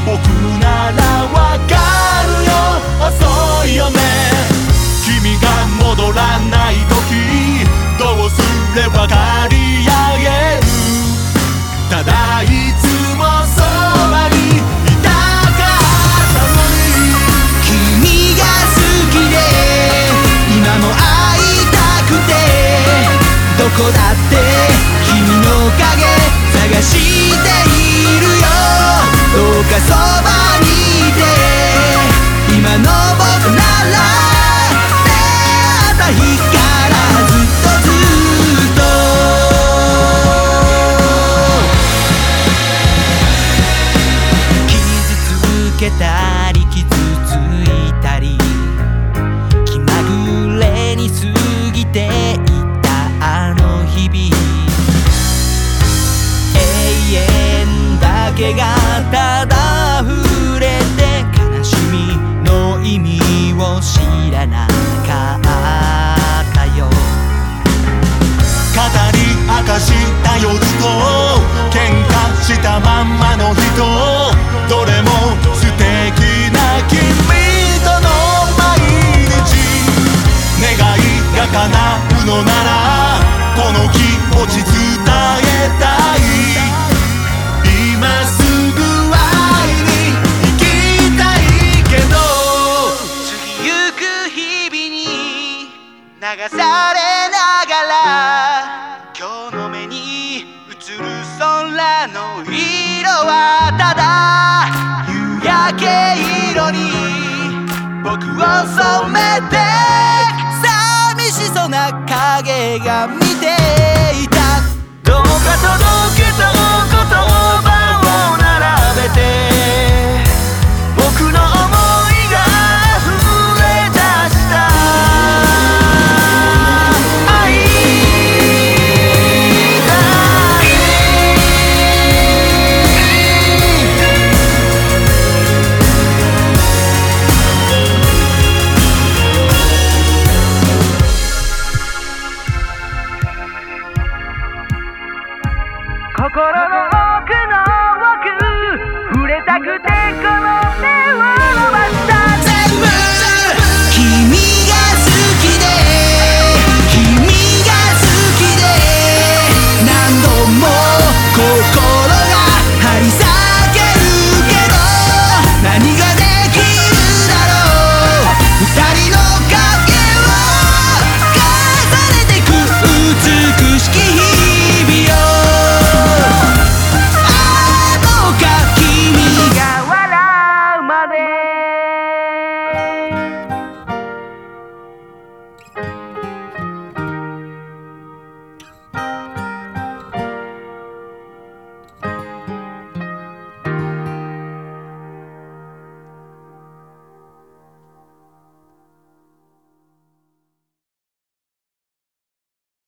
僕ならわかるよ。遅いよね。君が戻らない時どうすれば借り上げる。ただいつもそばにいたかったのに。 君が好きで今も会いたくて、どこだって君の影探しているよ。どうかそばにいて、今の僕なら出会った日からずっとずっと。傷つけたり傷ついたり気まぐれに過ぎていったあの日々、永遠だけがただ溢れて悲しみの意味を知らなかったよ。 語り明かした夜と喧嘩したまんまの人、どれも素敵な君との毎日。願いが叶うのならこの気持ち伝えたい。今すぐ会いに行きたいけど、 過ぎゆく日々に流されながら今日の目に映る空の色はただ夕焼け色に僕を染めて、寂しそうな影が